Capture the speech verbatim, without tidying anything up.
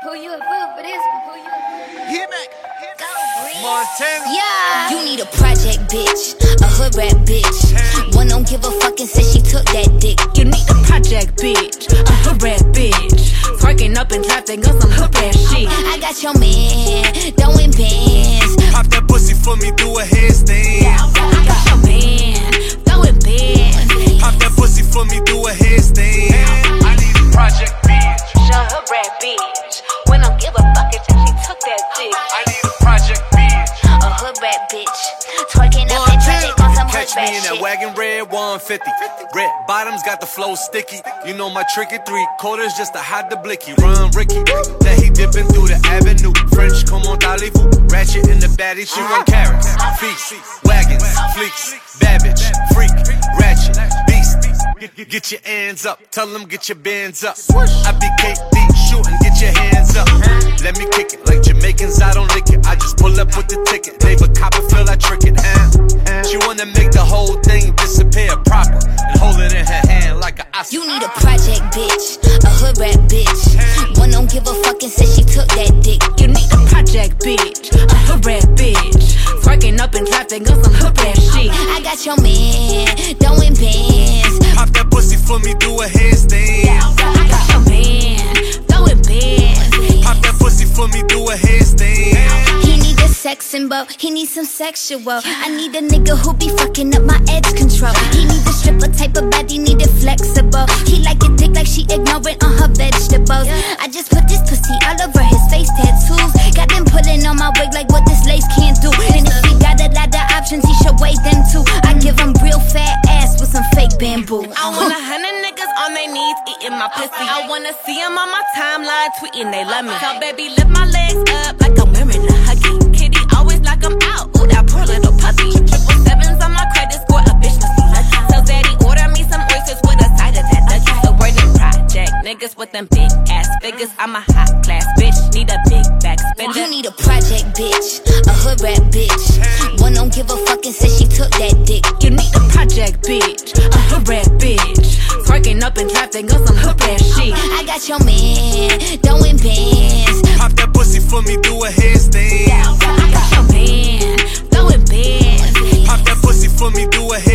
Who you a fool for this one? Who you a fool? Hit back. Montana. Yeah. You need a project bitch, a hood rap bitch. One don't give a fuck and says she took that dick. You need a project bitch, a hood rap bitch. Twerking up in traffic on some hood rap shit. I got your man, throwing bands. Pop that pussy for me, do a headstand. I got your man, throwing bands. Pop that pussy for me, do a headstand. I need a project bitch, a hood rap bitch. One don't give a fuck and says she took that dick. I need a project bitch, a hood rap bitch. Twerking up in traffic on some hood catch me rap in that shit. wagon red one fifty. Red bottoms got the flow sticky. You know my tricky three quarters just to hide the blicky. Run Ricky, that he dipping through the avenue. French, come on, Dalifu. Ratchet in the baddie, she run carrots. Feast, wagons, fleeks, Babbage, freak, ratchet, beast. Get, get your hands up, tell them get your bands up. I be K D shooting, get your hands up. Let me kick it like Jamaicans, I don't lick it. I just pull up with the ticket. Neighbor Copperfield, I trick it. Uh. She wanna make the whole thing disappear proper and hold it in her hand like an Oscar. You need a project bitch, a hood rap bitch. One don't give a fuck and says she took that dick. You need a project bitch, a hood rap bitch. Twerking up in traffic on some hood rap shit. I got your man, throwing bands. Pop that pussy for me, do a headstand. I got your man, throwing bands. Pop that pussy for me, do a headstand. He need a sex symbol, he need some sexual. I need a nigga who be fucking up my edge control. He need a stripper type of body, need it flexible. He like it thick like she ignorant on her vegetables. I just put this pussy all over his face tattoos. Got them pulling on my wig like what this lace can't do. And if he got a lot of options, he should weigh them too. I give him real fat ass with some fake bamboo. I want a hundred niggas on their knees eating my pussy. I wanna see them on my timeline tweeting they love me. So baby, lift my legs up like I'm wearing a huggy. Kitty always like I'm out. Ooh, that poor little puppy. Triple sevens on my credit score, a bitch must be lucky. So daddy, order me some oysters with a side of that ducky. So we're them project niggas with them big ass figures. I'm a hot class bitch, need a big back spender. You need a project bitch, a hood rap bitch. One don't give a fuck and says she took that dick. You need a project bitch, a hood rap bitch. Twerking up in traffic on some hood rap shit. I got your man, throwing bands. Pop that pussy for me, do a headstand. I got your man, throwing bands. Pop that pussy for me, do a